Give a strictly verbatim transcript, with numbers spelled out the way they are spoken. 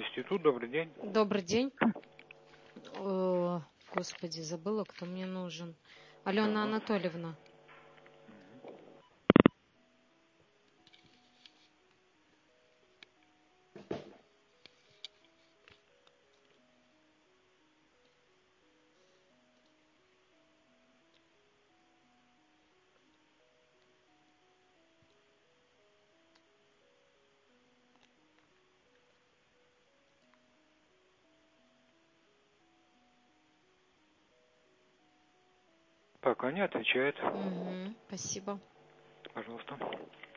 Институт, добрый день. Добрый день. О, Господи, забыла, кто мне нужен. Алена Так. Анатольевна. Пока не отвечает. Угу, спасибо. Пожалуйста.